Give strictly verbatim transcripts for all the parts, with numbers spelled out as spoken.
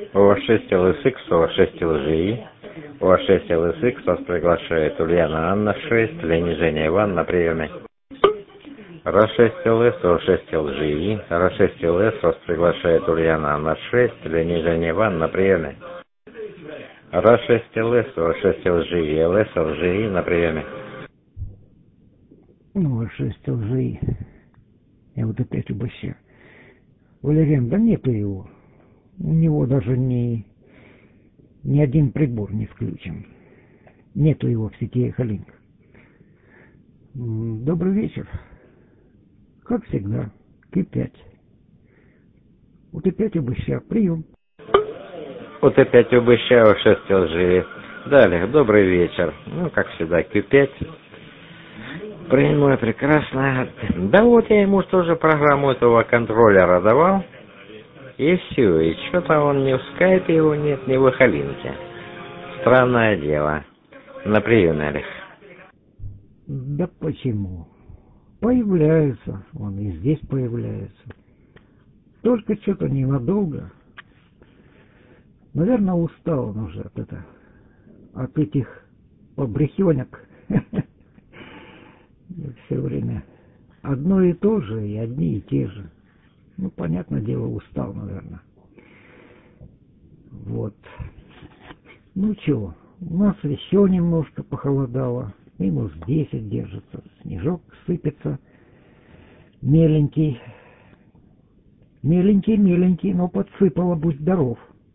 О шесть эл эс икс, О шесть эл жи и. О шесть эл эс икс вас приглашает Ульяна Анна шесть, Лени Женя Иван на приеме. Ра шесть эл эс, О шесть эл жи и. Ра шесть эл эс вас приглашает Ульяна Анна шесть, Лени Женя Иван на приеме. Ра шесть эл эс, О шесть эл жи и, эл эс эл жи и на приеме. Ну, О шесть эл жи и. Я вот опять обыщаю. Валериан, да нету его. У него даже ни, ни один прибор не включен. Нету его в сети Эхолинк. Добрый вечер. Как всегда, Q пять. Вот опять обыщаю. Прием. Вот опять обыщаю О шесть эл жи и. Далее, добрый вечер. Ну, как всегда, Q пять. Прямое, прекрасно. Да вот я ему тоже программу этого контроллера давал. И все. И что-то он ни в скайпе его нет, ни в Эхолинке. Странное дело. На приеме, Олег. Да почему? Появляется. Он и здесь появляется. Только что-то ненадолго. Наверное, устал он уже от, это, от этих побрехенек. Все время одно и то же, и одни и те же. Ну, понятное дело, устал, наверное. Вот. Ну, чего, у нас еще немножко похолодало. Минус десять держится. Снежок сыпется. Меленький. Меленький, меленький, но подсыпало, будь здоров.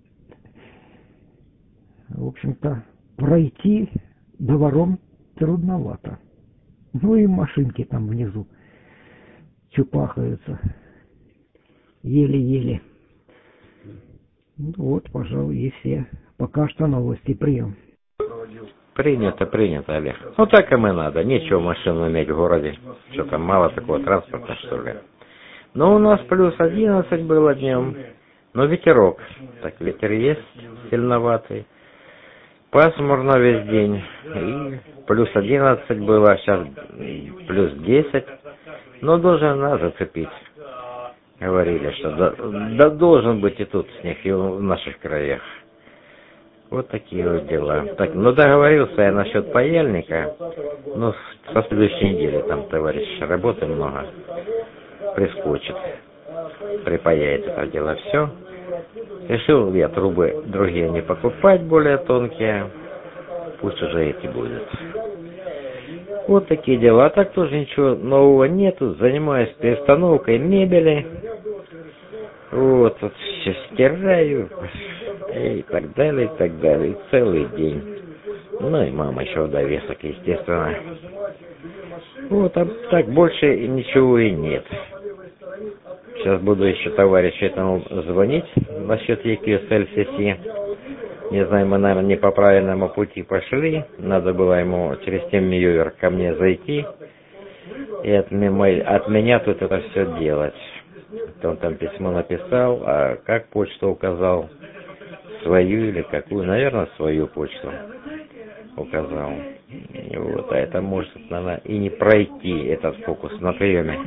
В общем-то, пройти двором трудновато. Ну и машинки там внизу чупахаются. Еле-еле. Ну вот, пожалуй, и все. Пока что новости. Прием. Принято, принято, Олег. Ну так им и надо. Нечего машину иметь в городе. Что там, мало такого транспорта, что ли? Но у нас плюс одиннадцать было днем. Но ветерок. Так, ветер есть, сильноватый. Пасмурно весь день. И плюс одиннадцать было, сейчас плюс десять. Но должен нас зацепить. Говорили, что да, да должен быть и тут снег, и в наших краях. Вот такие вот дела. Так, ну договорился я насчет паяльника. Ну, со следующей недели там, товарищ, работы много. Прискочит. Припаяет это дело все. Решил я трубы другие не покупать, более тонкие. Пусть уже эти будут. Вот такие дела. А так тоже ничего нового нету. Занимаюсь перестановкой мебели. Вот, вот все стираю. И так далее, и так далее. И целый день. Ну и мама еще в довесок, естественно. Вот, а так больше ничего и нет. Сейчас буду еще товарищу этому звонить насчет и кью эс эл си си. Не знаю, мы, наверное, не по правильному пути пошли. Надо было ему через TeamViewer ко мне зайти и от меня, от меня тут это все делать. Он там письмо написал, а как почту указал? Свою или какую? Наверное, свою почту указал. Вот, а это может, наверное, и не пройти этот фокус на приеме.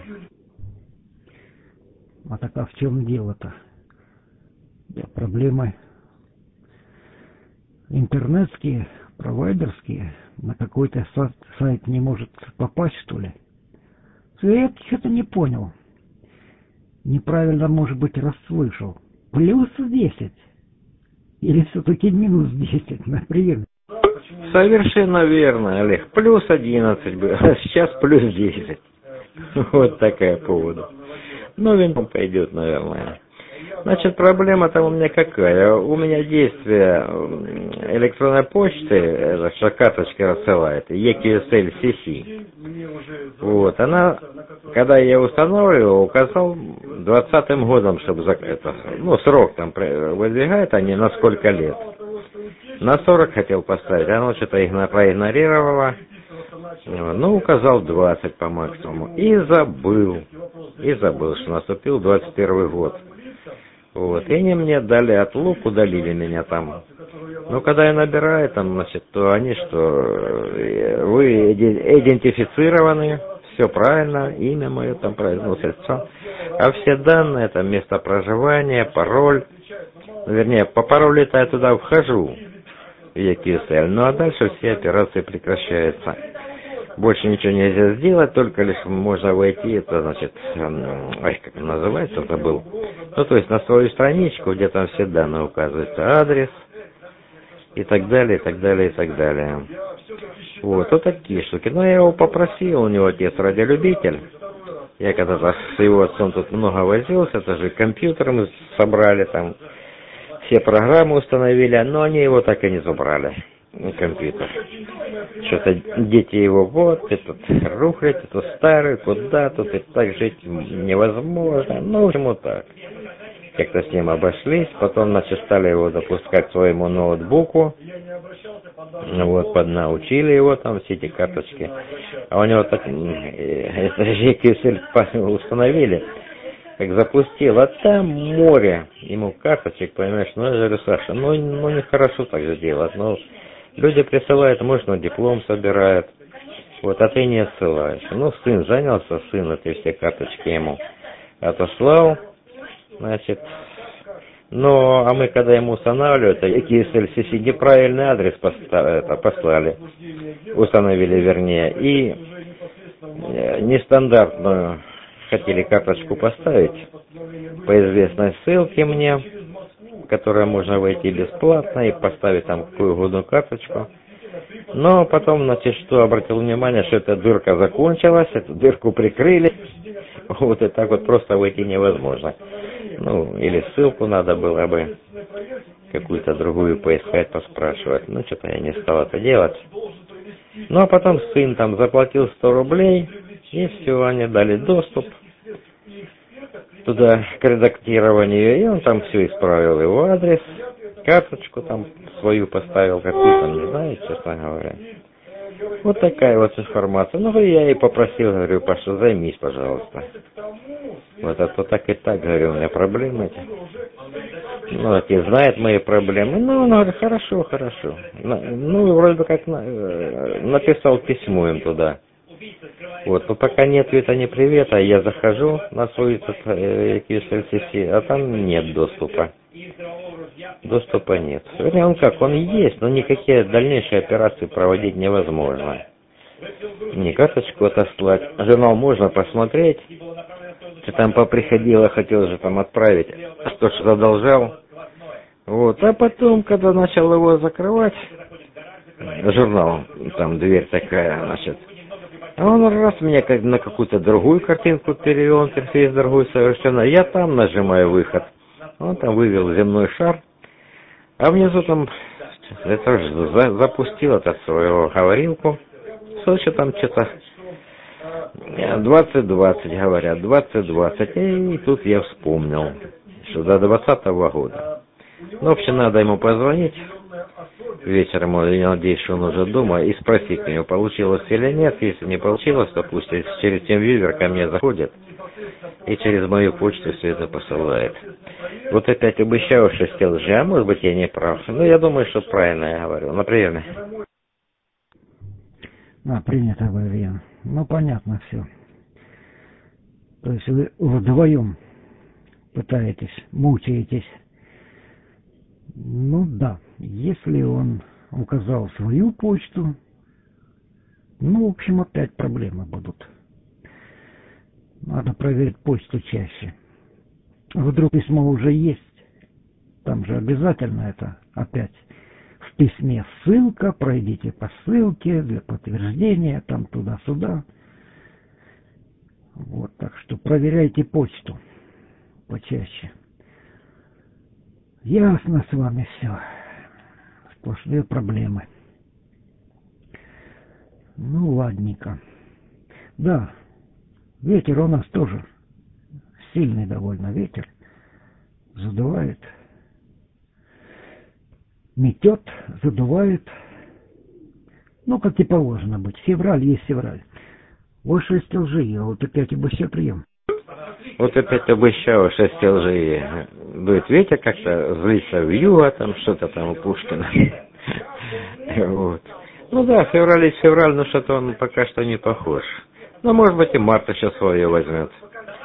А так а в чем дело-то? Да, проблемы интернетские, провайдерские, на какой-то сайт, сайт не может попасть, что ли? Я что-то не понял. Неправильно, может быть, расслышал. Плюс десять? Или все-таки минус десять на приеме? Совершенно верно, Олег. Плюс одиннадцать было, а сейчас плюс десять. Вот такая повода. Ну, винтом пойдет, наверное. Значит, проблема-то у меня какая? У меня действие электронной почты, это что карточка рассылает, и кью эс эл си си. Вот, она, когда я устанавливал, указал двадцатым годом, чтобы закрыть, ну, срок там выдвигает они на сколько лет. На сорок хотел поставить, она что-то проигнорировала. Ну, указал двадцать по максимуму. И забыл. И забыл, что наступил двадцать первый год. Вот. И они мне дали отлуп, удалили меня там. Но когда я набираю там, значит, то они что, вы идентифицированы, все правильно, имя мое там правильно, ну, средства. А все данные, там место проживания, пароль, Вернее, по пару лет я туда вхожу, в и кью эс эль, ну а дальше все операции прекращаются. Больше ничего нельзя сделать, только лишь можно войти, это значит, ой, как он называется, забыл. Ну, то есть на свою страничку, где там все данные указываются, адрес и так далее, и так далее, и так далее. Вот, вот такие штуки. Но я его попросил, у него отец радиолюбитель. Я когда-то с его отцом тут много возился, даже компьютер мы собрали там, все программы установили, но они его так и не забрали, компьютер. Что-то дети его, вот, этот рухлядь, это старый, куда тут, и так жить невозможно. Ну, в общем, вот так. Как-то с ним обошлись, потом, значит, стали его допускать к своему ноутбуку. Вот, поднаучили его там, все эти карточки. А у него так, это же и кью эс эль установили, как запустил, а там море ему карточек, понимаешь, ну, я говорю, Саша, ну, ну нехорошо так же делать, ну, люди присылают, может, он диплом собирает, вот, а ты не отсылаешь. Ну, сын занялся, сын эти все карточки ему отослал, значит, но, а мы, когда ему устанавливали, это и кью эс эль си си неправильный адрес это, послали, установили, вернее, и нестандартную хотели карточку поставить по известной ссылке мне, которая можно войти бесплатно и поставить там какую угодно карточку. Но потом, значит, что обратил внимание, что эта дырка закончилась, эту дырку прикрыли, вот и так вот просто войти невозможно. Ну, или ссылку надо было бы какую-то другую поискать, поспрашивать. Ну, что-то я не стал это делать. Ну, а потом сын там заплатил сто рублей, и все, они дали доступ туда к редактированию, и он там все исправил, его адрес, карточку там свою поставил, какую там, не знаю, честно говоря. Вот такая вот информация. Ну, я и попросил, говорю, Паша, займись, пожалуйста. Вот, а то так и так, говорю, у меня проблемы эти. Ну, отец знает мои проблемы. Ну, он говорит, хорошо, хорошо. Ну, вроде бы как написал письмо им туда. Вот, но пока нет ответа, не привета, я захожу на свой кью эс эль си си, а там нет доступа. Доступа нет. Вернее, он как, он есть, но никакие дальнейшие операции проводить невозможно. Не карточку отослать. Журнал можно посмотреть. Что там поприходило, хотел же там отправить, что ж задолжал. Вот, а потом, когда начал его закрывать, журнал, там дверь такая, значит, а он раз меня как на какую-то другую картинку перевел, интерфейс другой совершенно. Я там нажимаю выход. Он там вывел земной шар. А внизу там это же за, запустил этот свою говорилку. Что там что-то двадцать двадцать говорят, двадцать двадцать. И тут я вспомнил, что до двадцатого года. Ну, в общем, надо ему позвонить вечером, я надеюсь, что он уже дома, и спросить у него, получилось или нет. Если не получилось, то пусть через TeamViewer ко мне заходит и через мою почту все это посылает. Вот опять обещаю шесть эл джи, а может быть я не прав. Ну, я думаю, что правильно я говорю. Например. А, принято, Валерьян. Ну, понятно все. То есть вы вдвоем пытаетесь, мучаетесь. Ну да, если он указал свою почту, ну, в общем, опять проблемы будут. Надо проверить почту чаще. Вдруг письмо уже есть, там же обязательно это опять в письме ссылка, пройдите по ссылке для подтверждения, там туда-сюда. Вот, так что проверяйте почту почаще. Ясно с вами все. Сплошные проблемы. Ну, ладненько. Да, ветер у нас тоже сильный довольно ветер. Задувает. Метет, задувает. Ну, как и положено быть. Февраль есть февраль. Вот шесть лжи, а вот опять обещаю прием. Вот опять обещаю шесть лжи. Дует ветер как-то, злится вьюга, там что-то там у Пушкина. Вот. Ну да, февраль есть февраль, но что-то он пока что не похож. Ну, может быть, и март еще свое возьмет.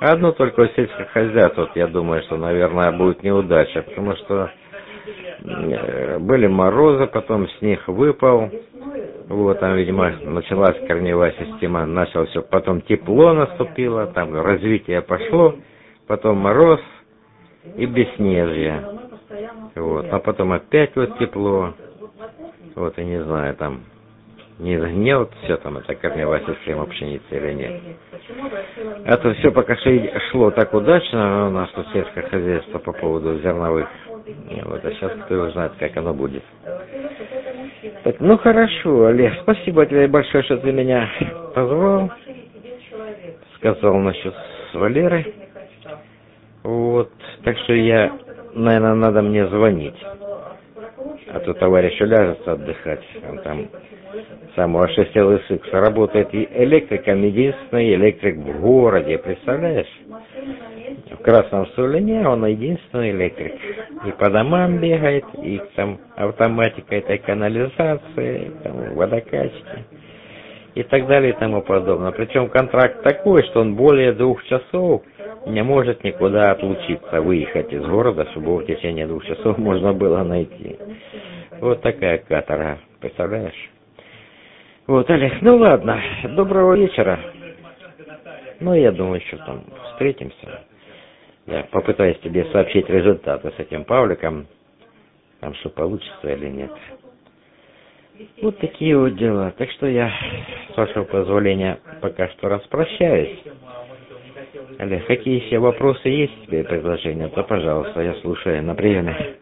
Одно только сельское хозяйство, вот я думаю, что, наверное, будет неудача, потому что были морозы, потом снег выпал, вот, там, видимо, началась корневая система, начало все, потом тепло наступило, там развитие пошло, потом мороз и бесснежье, вот, а потом опять вот тепло, вот, и не знаю, там, не загнет все там, это корневая система пшеницы или нет. Это все пока шло так удачно у нас тут сельское хозяйство по поводу зерновых. Вот, а сейчас кто его знает, как оно будет. Так, ну хорошо, Олег, спасибо тебе большое, что ты меня позвал. Сказал насчет с Валерой. Вот, так что я, наверное, надо мне звонить. А то товарищ уляжется отдыхать. Он там сам у а шесть эл эс икс работает и электриком, единственный электрик в городе, представляешь? В Красном Сулине он единственный электрик. И по домам бегает, и там автоматика этой канализации, там, водокачки и так далее и тому подобное. Причем контракт такой, что он более двух часов не может никуда отлучиться, выехать из города, чтобы его в течение двух часов можно было найти. Вот такая каторга, представляешь? Вот, Олег, ну ладно, доброго вечера. Ну, я думаю, что там встретимся. Я попытаюсь тебе сообщить результаты с этим Павликом, там что получится или нет. Вот такие вот дела. Так что я, с вашего позволения, пока что распрощаюсь. Олег, какие еще вопросы есть тебе, предложения, то, пожалуйста, я слушаю на приеме.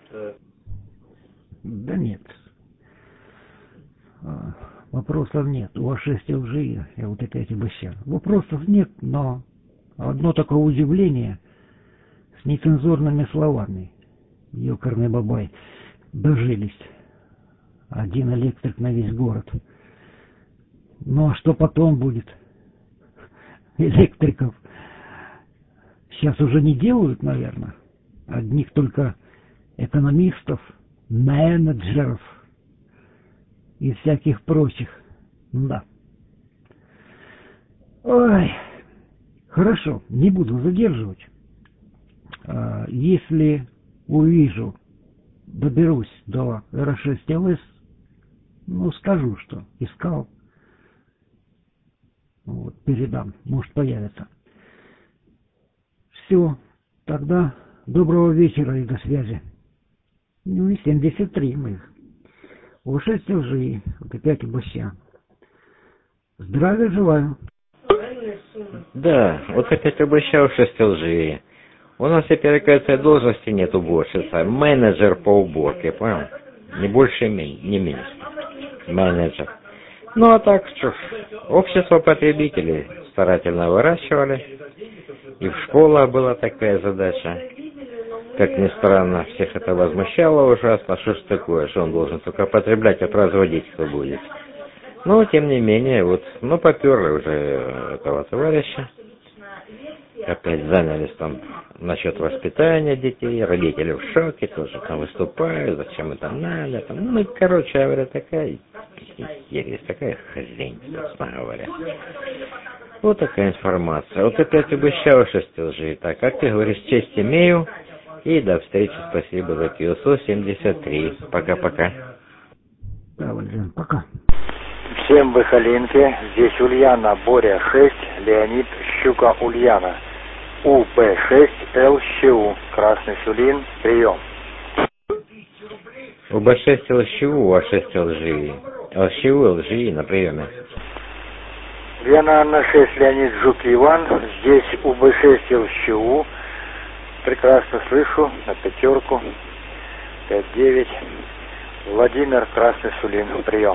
Да нет. Вопросов нет. У а шесть эл джи я вот опять обещал. Вопросов нет, но одно такое удивление с нецензурными словами. Ёкарный бабай. Дожились. Один электрик на весь город. Ну а что потом будет? Электриков сейчас уже не делают, наверное. Одних только экономистов, менеджеров и всяких прочих. Да. Ой. Хорошо, не буду задерживать. Если увижу, доберусь до эр а шесть эл эс, ну, скажу, что искал. Вот, передам, может, появится. Все, тогда доброго вечера и до связи. Ну и семьдесят три моих. У а шесть эл джи, вот опять обоща. Здравия желаю. Да, вот опять обещал шесть эл джи. У нас теперь, оказывается, должности нет уборщица. Менеджер по уборке, понял? Не больше, не меньше. Менеджер. Ну а так, что ж, общество потребителей старательно выращивали. И в школах была такая задача. Как ни странно, всех это возмущало ужасно. Что ж такое, что он должен только потреблять, а производить кто будет. Но, тем не менее, вот, ну, поперли уже этого товарища. Опять занялись там насчет воспитания детей, родители в шоке, тоже там выступают, зачем это надо. Там, ну, короче говоря, такая ересь, такая хрень, собственно говоря. Вот такая информация. Вот опять обещал шесть эл джи. Так, как ты говоришь, честь имею. И до встречи, спасибо за кью эс о семьдесят три. Пока-пока. Да, Валерий, пока. Всем выхолинки. Здесь Ульяна, Боря шесть, Леонид, Щука, Ульяна. У Б шесть, Л ЩУ, Красный Сулин, прием. У Б шесть Л ЩУ, А шесть Л Ж. Л ЩУ, Л Ж на приеме. Ульяна Анна шесть, Леонид, Жук Иван. Здесь У Б шесть Л ЩУ. Прекрасно слышу, на пятерку. пять девять. Владимир, Красный Сулин, прием.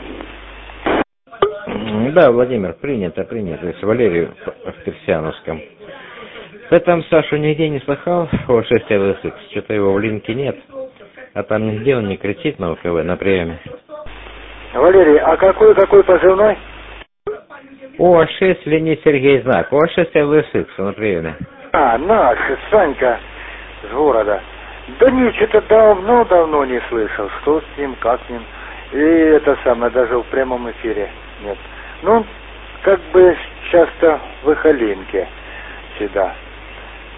Да, Владимир, принято, принято. С Валерию в Персиановском. Ты там Сашу нигде не слыхал? О шесть Л С Х. Что-то его в линке нет. А там нигде он не кричит на У К В на приеме. Валерий, а какой какой позывной? О шесть Леонид Сергей Знак. О шесть Л С Х на приеме. А, наш, Санька с города. Да нет, что-то давно-давно не слышал. Что с ним, как с ним. И это самое, даже в прямом эфире нет. Ну, как бы часто в Ихолинке всегда.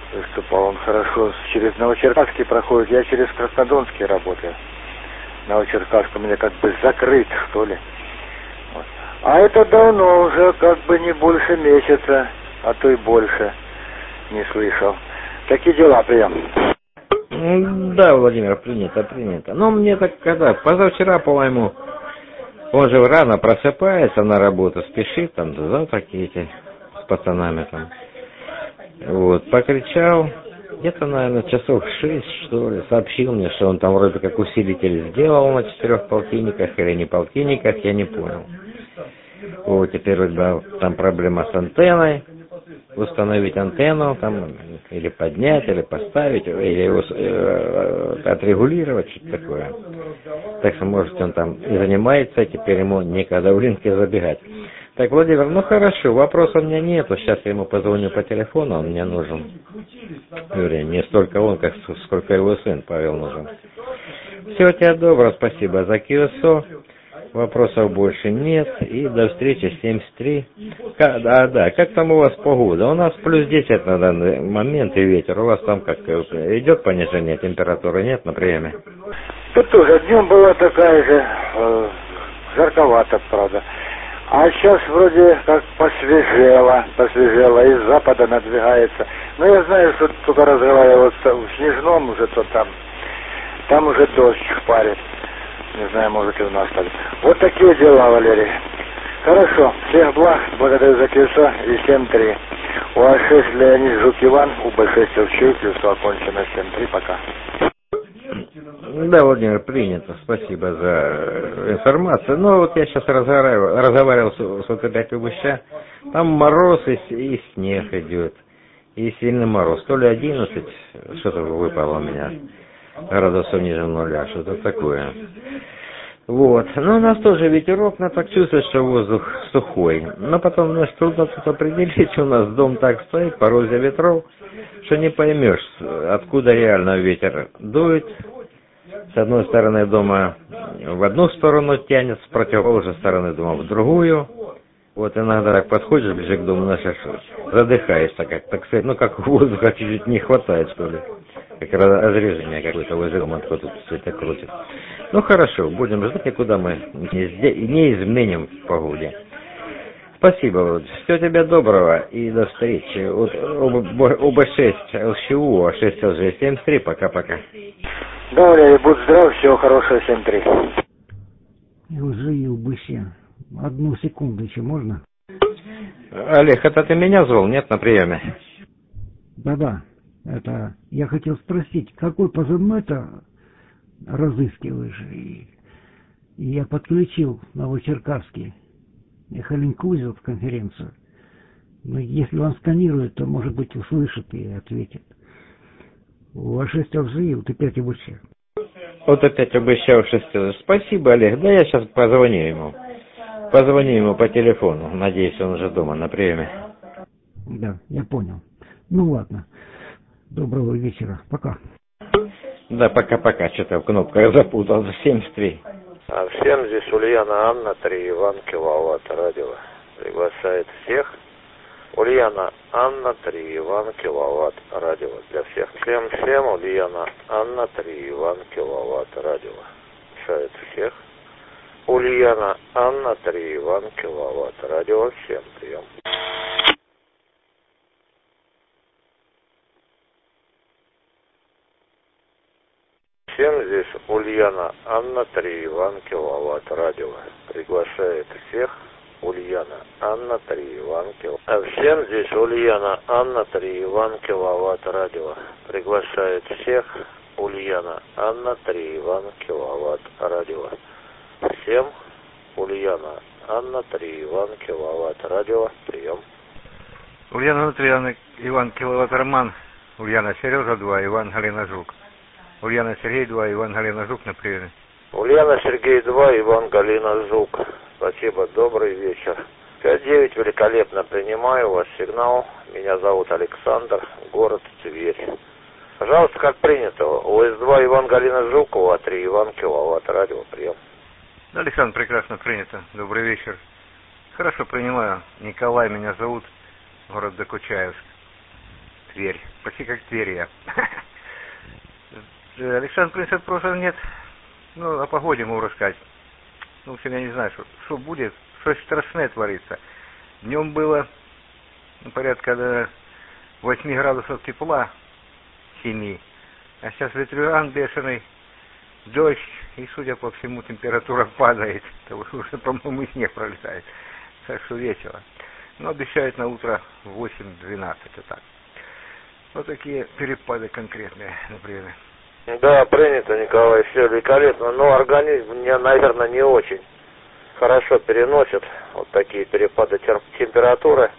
выступал он хорошо. Через Новочеркасский проходит. Я через Краснодонский работаю. Новочеркасск у меня как бы закрыт, что ли. Вот. А это давно уже, как бы не больше месяца, а то и больше не слышал. Такие дела, прием. Да, Владимир, принято, принято. Но мне так когда, позавчера, по-моему, он же рано просыпается на работу, спешит, там, завтраки эти с пацанами там. Вот, покричал, где-то, наверное, часов шесть, что ли, сообщил мне, что он там вроде как усилитель сделал на четырех полтинниках или не полтинниках, я не понял. Вот, теперь вроде там проблема с антенной, установить антенну, там, или поднять, или поставить, или его э, отрегулировать, что-то такое. Так что, может, он там и занимается, теперь ему некогда в рынке забегать. Так, Владимир, ну хорошо, вопросов у меня нету, сейчас я ему позвоню по телефону, он мне нужен. Вернее, не столько он, как сколько его сын Павел нужен. Всего тебе доброго, спасибо за КИОСО. Вопросов больше нет. И до встречи семьдесят три. Да, да, как там у вас погода? У нас плюс десять на данный момент и ветер. У вас там как идет понижение температуры? Нет на приеме? Тут тоже днем была такая же, э, жарковато, правда. А сейчас вроде как посвежело, посвежело, из запада надвигается. Но я знаю, что только разговаривал в Снежном уже, то там, там уже дождь шпарит. Не знаю, может и у нас так. Вот такие дела, Валерий. Хорошо, всех благ, благодарю за КИОСО и семь три. У А шесть Леонид Жук Иван, У Б шесть Элчу, КИОСО окончено семь три, пока. Да, Владимир, принято. Спасибо за информацию. Ну, вот я сейчас разговаривал, разговаривал с, с вот опять Убыща. Там мороз и, и снег идет. И сильный мороз. То ли одиннадцать, что-то выпало у меня. Градусов ниже нуля, что-то такое. Вот. Но у нас тоже ветерок, но так чувствует, что воздух сухой. Но потом, знаешь, трудно тут определить. У нас дом так стоит, порой за ветров, что не поймешь, откуда реально ветер дует. С одной стороны дома в одну сторону тянет, с противоположной стороны дома в другую. Вот иногда так подходишь ближе к дому, знаешь, задыхаешься, как, так сказать, ну как воздуха чуть-чуть не хватает, что ли. Как разрежение какое-то возле дома, откуда тут все это крутит. Ну хорошо, будем ждать, никуда мы не, не изменим в погоде. Спасибо, Володь. Всего тебе доброго и до встречи. Вот У Б шесть Л Щ У, А шесть Л Ж семь три, пока-пока. Да, Валерий, будь здоров, всего хорошего, семь три. Л Ж и У Б Щ. Одну секунду еще можно? Олег, это ты меня звал, нет, на приеме? Да-да, это я хотел спросить, какой позывной-то разыскиваешь? И, и я подключил Новочеркасский Эхолинкузел в конференцию. Но если он сканирует, то, может быть, услышит и ответит. У А шесть Л Ж и, вот опять У Б Щ. Вот опять обещал шесть. Спасибо, Олег. Да я сейчас позвоню ему. Позвони ему по телефону. Надеюсь, он уже дома на приеме. Да, я понял. Ну ладно. Доброго вечера. Пока. Да, пока-пока. Что-то в кнопках запутался. семьдесят три. А всем здесь Ульяна Анна, три Иван, киловатт, радио. Приглашает всех. Ульяна Анна, три Иван, киловатт, радио. Для всех. Всем-всем Ульяна Анна, три Иван, киловатт, радио. Приглашает всех. Ульяна Анна, три Иван, киловатт, радио. Всем прием. Всем здесь Ульяна Анна, три Иван, киловатт, радио. Приглашает всех. Ульяна Анна, три Иван, киловатт. А всем здесь Ульяна Анна, три Иван, киловатт, радио. Приглашает всех. Ульяна Анна, три Иван, киловатт, радио. Всем Ульяна Анна, три Иван, киловатт, радио. Прием. Ульяна три Иван, киловатт, Роман. Ульяна Сережа два, Иван Галина Жук. Ульяна Сергей два, Иван Галина Жук на приеме. Ульяна Сергей два, Иван Галина Жук. Спасибо, добрый вечер. пять девять, великолепно принимаю ваш сигнал. Меня зовут Александр, город Тверь. Пожалуйста, как принято, О С два Иван Галина Жукова, три Иван, киловатт, радио, прием. Да, Александр, прекрасно принято. Добрый вечер. Хорошо, принимаю. Николай меня зовут, город Докучаевск. Тверь. Почти как Тверь я. Александр, в принципе, вопросов нет. Ну, о погоде могу рассказать. Ну, в общем, я не знаю, что, что будет. Что страшное творится. Днем было ну, порядка до восьми градусов тепла, семи. А сейчас ветрюган бешеный, дождь, и, судя по всему, температура падает. Потому что уже, по-моему, и снег пролетает. Так что весело. Но обещают на утро восемь-двенадцать, вот так. Вот такие перепады конкретные, например. Да, принято, Николай, все великолепно, но организм мне, наверное, не очень хорошо переносит вот такие перепады температуры.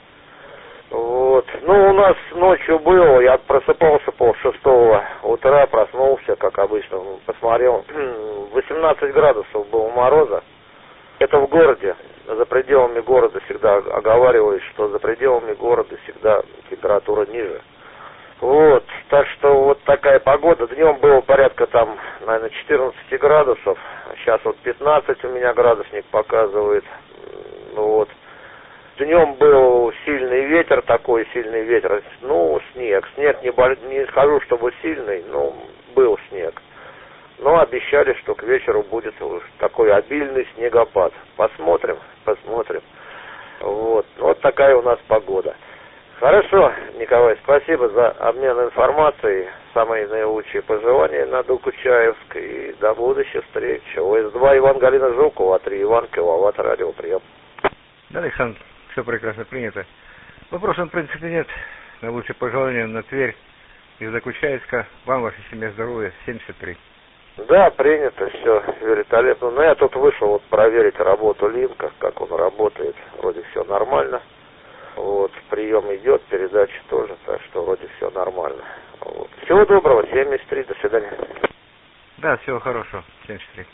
Вот. Ну, у нас ночью было, я просыпался пол шестого утра, проснулся, как обычно, посмотрел, восемнадцать градусов было мороза. Это в городе, за пределами города всегда оговариваюсь, что за пределами города всегда температура ниже. Вот, так что вот такая погода. Днем было порядка там, наверное, четырнадцать градусов. Сейчас вот пятнадцать у меня градусник показывает. Ну вот. Днем был сильный ветер, такой сильный ветер. Ну, снег. Снег не, бол... не скажу, чтобы сильный, но был снег. Но обещали, что к вечеру будет такой обильный снегопад. Посмотрим, посмотрим. Вот, вот такая у нас погода. Хорошо, Николай, спасибо за обмен информацией. Самые наилучшие пожелания на Докучаевск. И до будущих встреч. ОС два Иван Галина Жукова, А три Иван, киловатт, радио, прием. Да, Александр, все прекрасно принято. Вопросов, в принципе, нет. Наилучшие пожелания на Тверь из Докучаевска. Вам, вашей семье, здоровья. семьдесят три. Да, принято, все великолепно. Но я тут вышел вот проверить работу Линка, как он работает. Вроде все нормально. Вот, прием идет, передача тоже, так что вроде все нормально. Вот. Всего доброго, семьдесят три, до свидания. Да, всего хорошего, семьдесят три.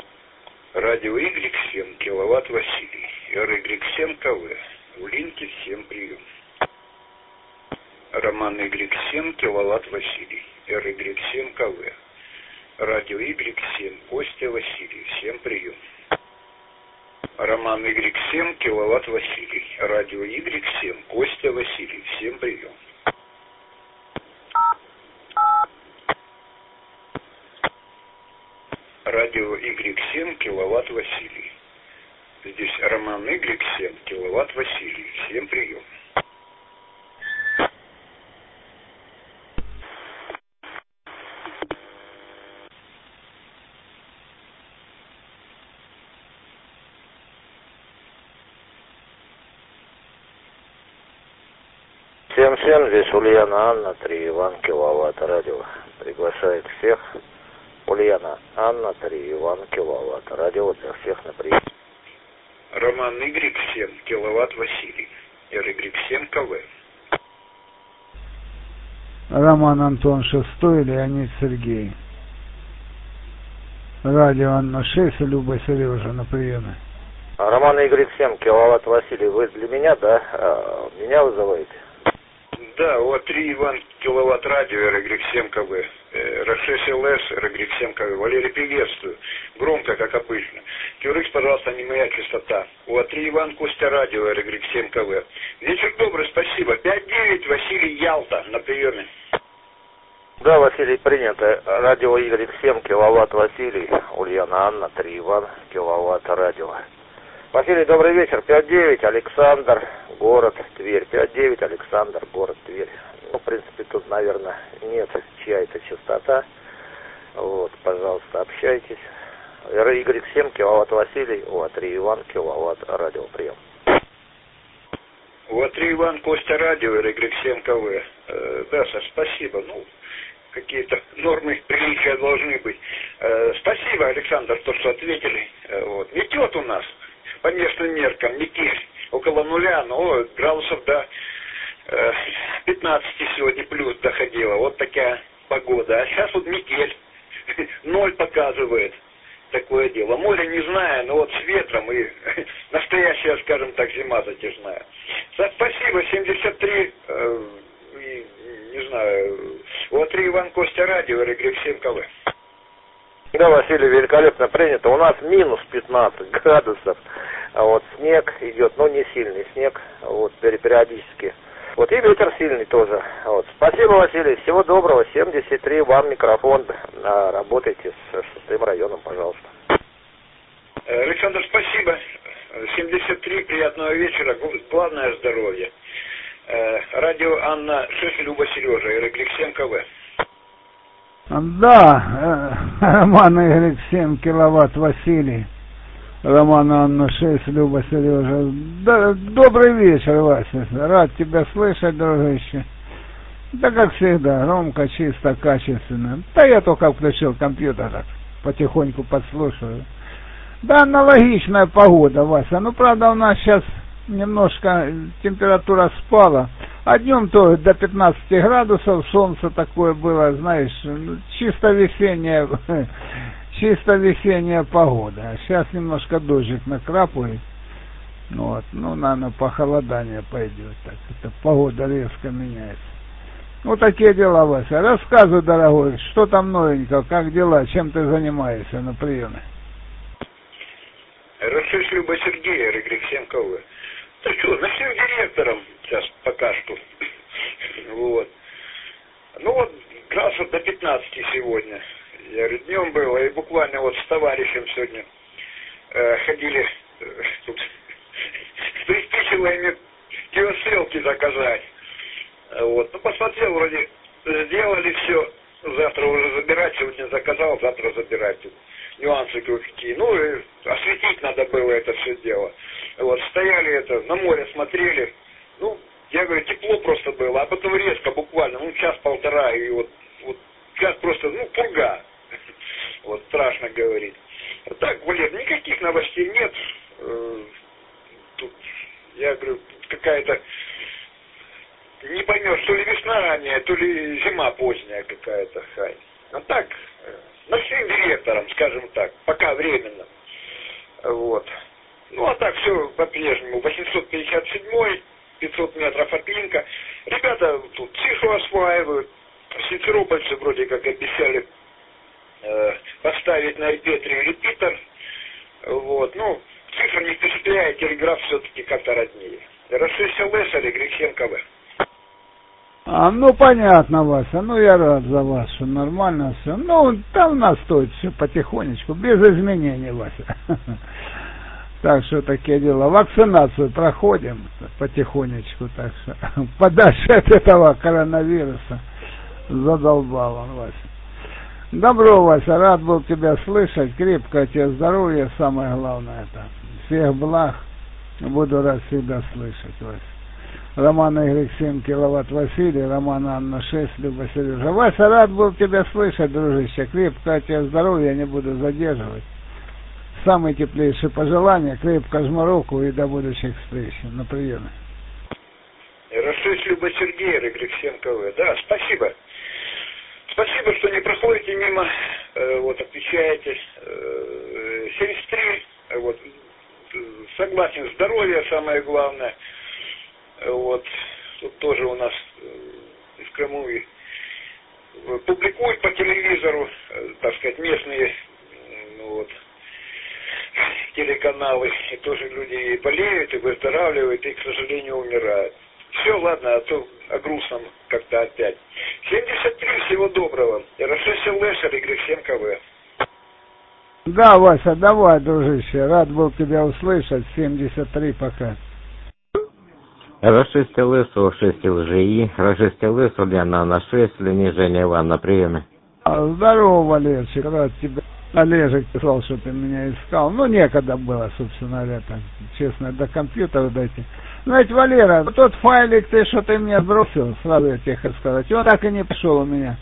Радио Y семь, киловатт Василий, Р Y семь КВ, у Линки всем прием. Роман Y семь, киловатт Василий, Р Y семь КВ, радио Y семь, Костя Василий, всем прием. Роман Y семь, киловатт Василий, радио Y семь, Костя Василий, всем прием. Радио Y семь, киловатт Василий. Здесь Роман Y семь, киловатт Василий, всем прием. семь семь, здесь Ульяна Анна, три Иван, киловатт, радио. Приглашает всех. Ульяна Анна, три Иван, киловатт, радио для всех на прием. Роман Y семь, киловатт Василий, Р Y семь КВ. Роман Антон шестой, Леонид Сергей. Радио Анна шесть, Люба Сережа на приеме. Роман Y семь, киловатт Василий, вы для меня, да? А, меня вызываете? Да, у А три Иван, киловатт радио, Р Y семь КВ. Р шесть Л С, Р Y семь КВ. Валерий, приветствую. Громко, как обычно. Кюрыкс, пожалуйста, не моя частота. У А три Иван, Костя радио, Р Y семь КВ. Вечер добрый, спасибо. пять девять, Василий, Ялта, на приеме. Да, Василий, принято. Радио Y семь, киловатт Василий. Ульяна Анна, три Иван, киловатт радио. Василий, добрый вечер. пять девять, Александр, город Тверь. пять девять, Александр, город Тверь. Ну, в принципе, тут, наверное, нет чья это частота. Вот, пожалуйста, общайтесь. Р Y семь, киловатт Василий, У А три Иван, киловатт, радио, прием. У А три Иван, Костя радио, Р Y семь КВ. Э, да, Саш, спасибо. Ну, какие-то нормы приличия должны быть. Э, спасибо, Александр, то, что ответили. Э, вот. Метет у нас. По местным меркам, метель, около нуля, но градусов до э, пятнадцати сегодня плюс доходило. Вот такая погода. А сейчас вот метель, ноль показывает. Такое дело. Море не знаю, но вот с ветром и настоящая, скажем так, зима затяжная. Спасибо, семьдесят три, э, и, не знаю, У А три Иван, Костя радио, Р Y семь КВ. Да, Василий, великолепно принято. У нас минус пятнадцать градусов. А вот снег идет, но не сильный снег. Вот периодически Вот, и ветер сильный тоже. Вот. Спасибо, Василий. Всего доброго. семьдесят три, вам микрофон. А, работайте с шестым районом, пожалуйста. Александр, спасибо. семьдесят три, приятного вечера. Главное здоровье. Радио Анна шесть, Люба, Сережа, Игорь семь КВ. Да, Роман Игорь семь киловатт, Василий. Роман Анна шесть, Люба, Сережа. Да, добрый вечер, Вася. Рад тебя слышать, дружище. Да, как всегда, громко, чисто, качественно. Да я только включил компьютер, так, потихоньку подслушиваю. Да, аналогичная погода, Вася. Ну, правда, у нас сейчас немножко температура спала. А днем то до пятнадцати градусов, солнце такое было, знаешь, чисто весенняя, чисто весенняя погода. А сейчас немножко дождик накрапывает. Вот, ну, наверное, похолодание пойдет. Так, это погода резко меняется. Вот такие дела, Вася. Рассказывай, дорогой, что там новенького, как дела, чем ты занимаешься на приеме? Расшись Люба, Сергея, Игорь семь КВ. Да что, нашим директором сейчас пока что. Вот. Ну вот, градусов до пятнадцати сегодня. Я говорю, днем было, и буквально вот с товарищем сегодня э, ходили э, тут приспичило ими киоселки заказать. Вот. Ну, посмотрел, вроде сделали все, завтра уже забирать, сегодня заказал, завтра забирать. Тут нюансы кое-какие. Ну, и осветить надо было это все дело. Вот, стояли это, на море смотрели. Ну, я говорю, тепло просто было, а потом резко, буквально, ну, час-полтора, и вот, вот, час просто, ну, пурга. Вот, страшно говорить. А так, Валер, никаких новостей нет. Тут, я говорю, какая-то, не поймешь, то ли весна ранняя, то ли зима поздняя какая-то, хай. А так, нашим директором, скажем так, пока временно. Вот. Ну, а так все по-прежнему. восемьсот пятьдесят семь, пятьсот метров от Линка. Ребята тут цифру осваивают. Симферопольцы вроде как обещали э, поставить на Альпетре репитер. Вот. Ну, цифра не впечатляет, телеграф все-таки как-то роднее. Расшись ЛС, Игорь семь КВ. А, ну, понятно, Вася, ну, я рад за вас, что нормально все. Ну, там у нас стоит все потихонечку, без изменений, Вася. Так что такие дела. Вакцинацию проходим потихонечку, так что подальше от этого коронавируса. Задолбал он, Вася. Добро, Вася, рад был тебя слышать, крепкое тебе здоровье, самое главное это. Всех благ, буду рад всегда слышать, Вася. Роман Игорь семь киловатт, Василий, Роман Анна шесть, Люба, Сережа. Вася, рад был тебя слышать, дружище, крепкое тебе здоровье, я не буду задерживать. Самые теплейшие пожелания, крепко жму руку и до будущих встреч на приеме. Расшись Люба, Сергей, Игорь семь КВ. Да, спасибо. Спасибо, что не проходите мимо, э, вот, отвечаете. Э, семьдесят три, вот, согласен, здоровье самое главное. Вот, тут тоже у нас э, в Крыму и, э, публикуют по телевизору, э, так сказать, местные, э, ну, вот, телеканалы, и тоже люди и болеют, и выздоравливают, и, к сожалению, умирают. Все, ладно, а то о грустном как-то опять. семьдесят три, всего доброго. Расшись ЛС, Игорь семь КВ. Да, Вася, давай, дружище, рад был тебя услышать, семьдесят три пока. шесть ЛС, шесть ЛЖИ, шесть ЛС, Ульяна на шесть, Лени, Женя, Иван на приеме. Здорово, Валерчик, рад тебя. Олежек писал, что ты меня искал. Ну, некогда было, собственно говоря, так, честно, до компьютера дойти. Знаете, Валера, тот файлик, ты что ты мне бросил, сразу я тебе хочу сказать, он так и не пришел у меня.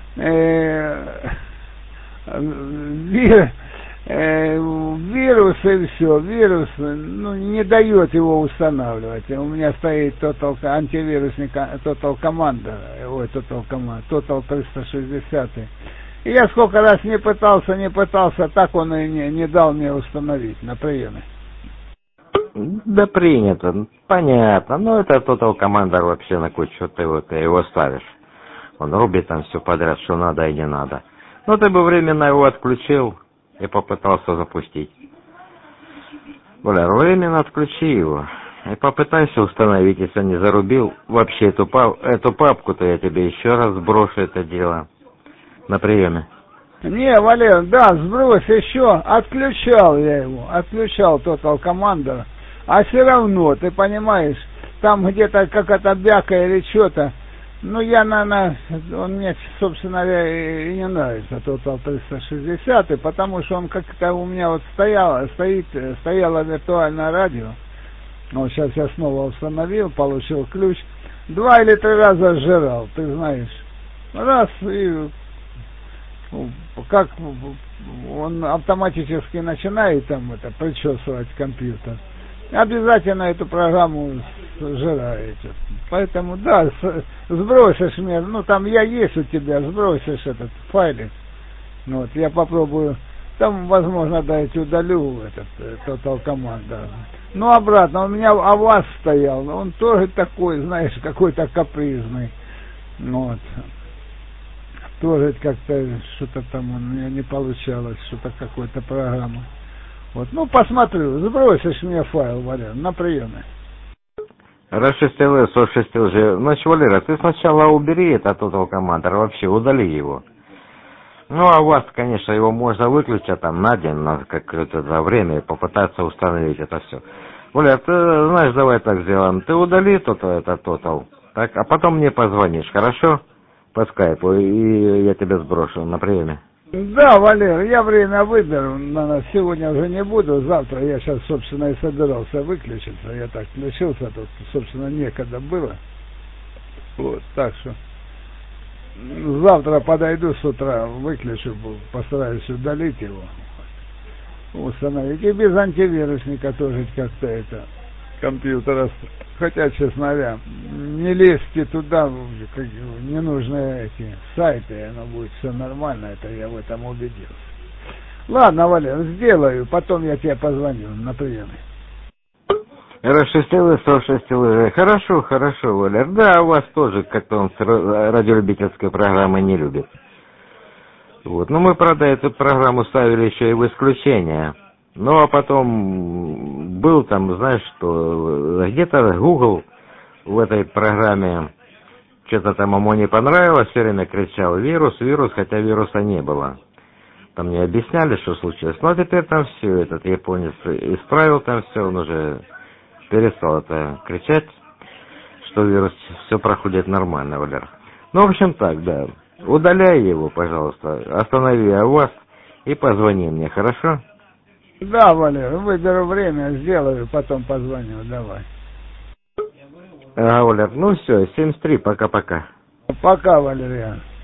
Вир, вирус и все, вирус, ну, не дает его устанавливать. У меня стоит Total, антивирусник, Total Commander, ой, Total Commander, Total триста шестьдесят. И я сколько раз не пытался, не пытался, так он и не, не дал мне установить на приеме. Да принято, понятно. Но это Total Commander вообще на кучу, ты вот его ставишь. Он рубит там все подряд, что надо и не надо. Но ты бы временно его отключил и попытался запустить. Бля, временно отключи его. И попытайся установить, если не зарубил вообще эту, пап эту папку, то я тебе еще раз сброшу это дело на приеме. Не, Валер, да, сбрось еще. Отключал я его, отключал Total Commander. А все равно, ты понимаешь, там где-то какая-то бяка или что-то. Ну, я, наверное, он мне, собственно говоря, и не нравится, Total триста шестьдесят, потому что он как-то у меня вот стоял, стоит, стояло виртуальное радио. Вот сейчас я снова установил, получил ключ. Два или три раза сжирал, ты знаешь. Раз, и как он автоматически начинает там это причесывать компьютер. Обязательно эту программу сжираете. Поэтому, да, сбросишь мне, ну там я есть у тебя, сбросишь этот файлик. Вот, я попробую. Там, возможно, дайте удалю этот Total Commander. Ну, обратно, у меня АВАЗ стоял, он тоже такой, знаешь, какой-то капризный. Вот. Тоже как-то что-то там у меня не получалось, что-то какой-то программа. Вот, ну, посмотрю, сбросишь мне файл, Валер, на приеме. Расшестил, сошестил же. Значит, Валера, ты сначала убери этот Total Commander, вообще удали его. Ну, а у вас, конечно, его можно выключить там на день, на какое-то время, и попытаться установить это все. Оля, ты знаешь, давай так сделаем. Ты удали тот, этот Total, так, а потом мне позвонишь, хорошо? По скайпу, и я тебя сброшу на приеме. Да, Валер, я время выберу, наверное, сегодня уже не буду, завтра я сейчас, собственно, и собирался выключиться, я так включился, тут, собственно, некогда было. Вот, так что завтра подойду с утра, выключу, постараюсь удалить его, установить. И без антивирусника тоже как-то это, компьютера. Хотя, честно говоря, не лезьте туда, как, ненужные эти сайты, оно будет все нормально, это я в этом убедился. Ладно, Валер, сделаю, потом я тебе позвоню на приеме. Расшестил и сошестил уже. Хорошо, хорошо, Валер. Да, у вас тоже как-то он радиолюбительской программы не любит. Вот. Ну, мы, правда, эту программу ставили еще и в исключение. Ну, а потом был там, знаешь, что где-то Google в этой программе что-то там ему не понравилось, все время кричал вирус, вирус, хотя вируса не было. Там мне объясняли, что случилось. Ну, а теперь там все, этот японец исправил там все, он уже перестал это кричать, что вирус, все проходит нормально, Валер. Ну, в общем так, да. Удаляй его, пожалуйста, останови АВАЗ и позвони мне, хорошо? Да, Валер, выберу время, сделаю, потом позвоню, давай. А, Валер, ну все, семьдесят три, пока-пока. Пока, Валерия.